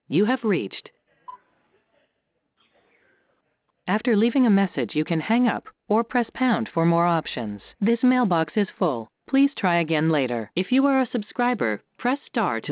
You have reached. After leaving a message, you can hang up or press pound for more options. This mailbox is full. Please try again later. If you are a subscriber, press star to